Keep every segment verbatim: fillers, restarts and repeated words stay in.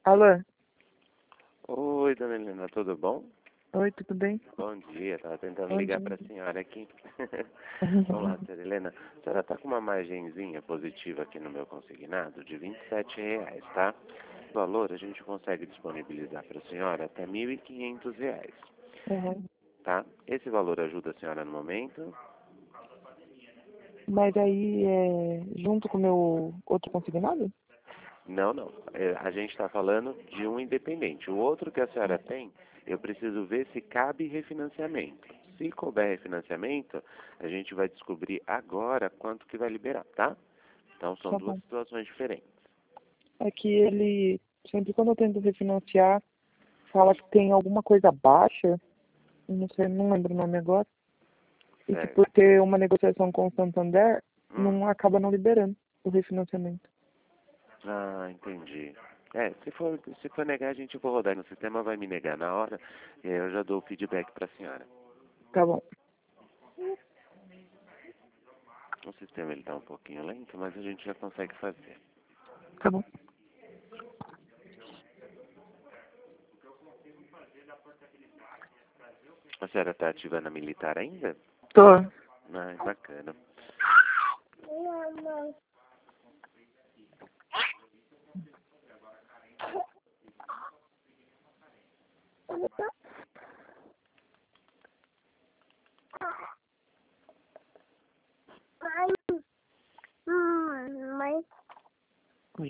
Alô? Oi, dona Helena, tudo bom? Oi, tudo bem? Bom dia, estava tentando Bom ligar dia. para a senhora aqui. Vamos lá, senhora Helena. A senhora está com uma margenzinha positiva aqui no meu consignado de vinte e sete reais, tá? O valor a gente consegue disponibilizar para a senhora até mil e quinhentos reais, Uhum. tá? Esse valor ajuda a senhora no momento? Mas aí é junto com o meu outro consignado? Não, não. É, a gente está falando de um independente. O outro que a senhora tem, eu preciso ver se cabe refinanciamento. Se couber refinanciamento, a gente vai descobrir agora quanto que vai liberar, tá? Então são Tá duas bom. situações diferentes. É que ele, sempre quando eu tento refinanciar, fala que tem alguma coisa baixa, eu não sei, não lembro o nome agora, e que Certo. por ter uma negociação com o Santander, Hum. não acaba não liberando o refinanciamento. Ah, entendi. É, se for, se for negar, a gente for rodar no sistema, vai me negar na hora, e aí eu já dou o feedback para a senhora. Tá bom. O sistema ele tá um pouquinho lento, mas a gente já consegue fazer. Tá bom. A senhora está ativa na militar ainda? Tô. Ah, bacana. Oi.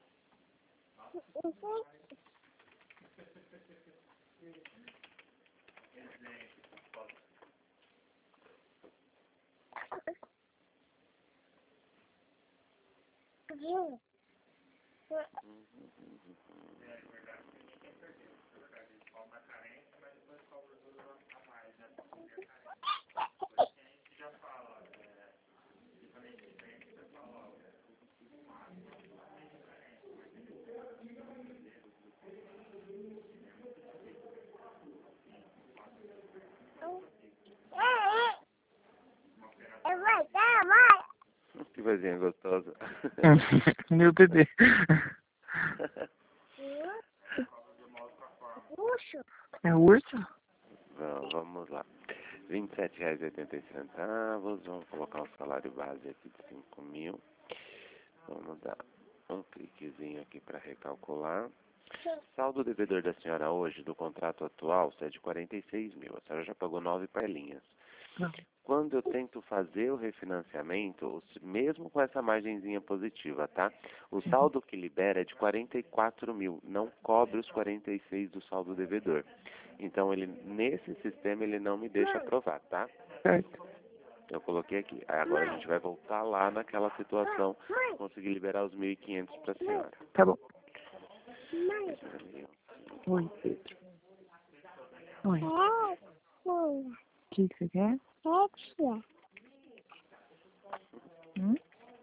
Que vozinha gostosa. Meu bebê. É urso? Bom, vamos lá. vinte e sete reais e oitenta centavos. Vamos colocar o salário base aqui de cinco mil. Vamos dar um cliquezinho aqui para recalcular. Saldo devedor da senhora hoje do contrato atual é de quarenta e seis mil. A senhora já pagou nove parlinhas. Não. Quando eu tento fazer o refinanciamento, os- mesmo com essa margenzinha positiva, tá? O saldo que libera é de quarenta e quatro mil, não cobre os quarenta e seis do saldo devedor. Então, ele nesse sistema, ele não me deixa aprovar, tá? Certo. Eu coloquei aqui. Aí agora a gente vai voltar lá naquela situação, conseguir liberar os mil e quinhentos para a senhora. Tá bom. Dois mil. Oi, Pedro. Oi. O que que você quer? Hum?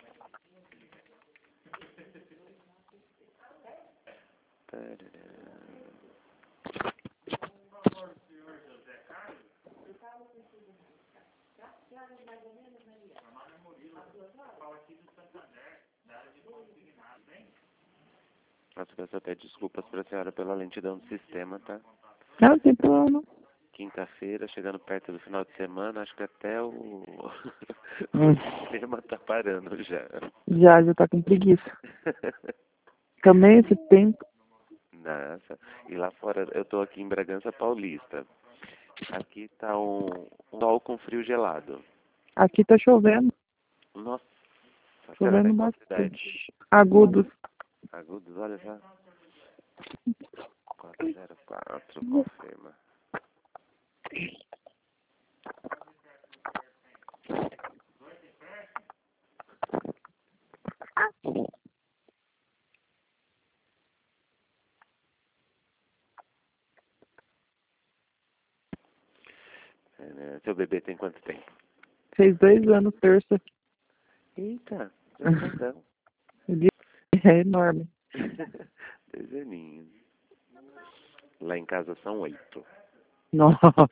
Nossa, peço até desculpas para a senhora pela lentidão do sistema, tá? Não, tem problema. Quinta-feira, chegando perto do final de semana, acho que até o, Hum. o sistema tá parando já. Já, já tá com preguiça. Também esse tempo. Nossa, e lá fora, eu tô aqui em Bragança Paulista. Aqui tá um, um sol com frio gelado. Aqui tá chovendo. Nossa, a senhora tá Chovendo em qual cidade? bastante. Agudos. Agudos, olha só. quatro zero quatro, confirma. É, né? Seu bebê tem quanto tempo? Fez dois anos terça. Eita, é grandão. Ele é enorme. Dois aninhos. Lá em casa são oito. Nossa.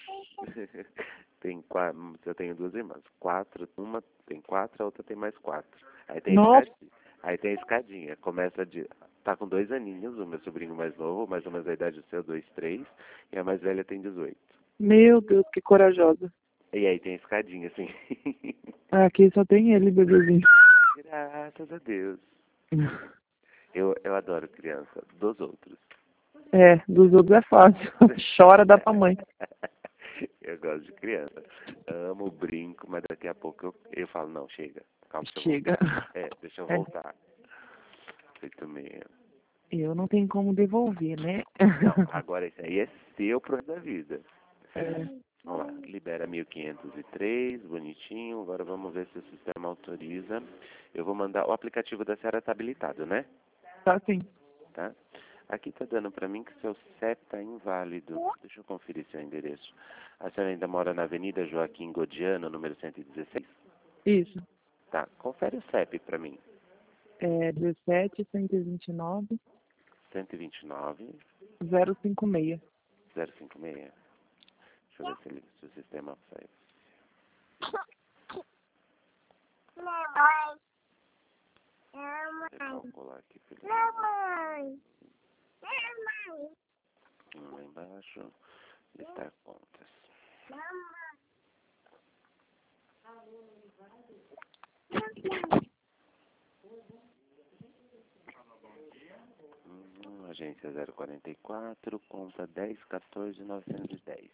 Tem quatro, eu tenho duas irmãs. Quatro, uma tem quatro, a outra tem mais quatro. Aí tem a Nossa. escadinha. Aí tem a escadinha. Começa de Tá com dois aninhos, o meu sobrinho mais novo, mais ou menos a idade do seu, dois, três, e a mais velha tem dezoito. Meu Deus, que corajosa. E aí tem a escadinha, assim. Aqui só tem ele, bebezinho. Graças a Deus. Eu, eu adoro criança, dos outros. É, dos outros é fácil. Chora, dá pra mãe. Eu gosto de criança. Amo, brinco, mas daqui a pouco eu, eu falo, não, chega. Calma, deixa eu Chega. voltar. É, deixa eu É. voltar. Feito mesmo. Eu não tenho como devolver, né? Não, agora esse aí é seu pro resto da vida. É. Vamos lá, libera mil quinhentos e três, bonitinho. Agora vamos ver se o sistema autoriza. Eu vou mandar, o aplicativo da senhora tá habilitado, né? Tá sim. Tá? Aqui tá dando pra mim que seu C E P tá inválido. Deixa eu conferir seu endereço. A senhora ainda mora na Avenida Joaquim Godiano, número cento e dezesseis? Isso. Tá, confere o C E P pra mim. É dezessete, cento e vinte e nove, cento e vinte e nove, zero cinco seis. zero cinco seis. Deixa eu ver se, ele, se o sistema faz. Vou calcular aqui, filho. Hum, lá embaixo, listar contas. Hum, agência zero quarenta e quatro, conta dez, quatorze, novecentos e dez.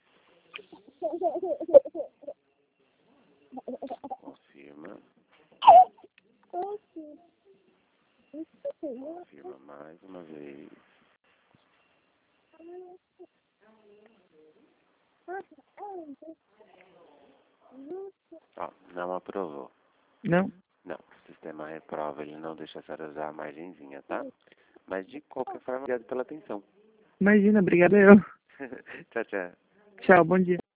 Confirma. Confirma mais uma vez. Ó, não aprovou. Não? Não, o sistema reprova, ele não deixa a senhora usar a margenzinha, tá? Mas de qualquer forma, obrigado pela atenção. Imagina, obrigada eu. Tchau, tchau. Tchau, bom dia.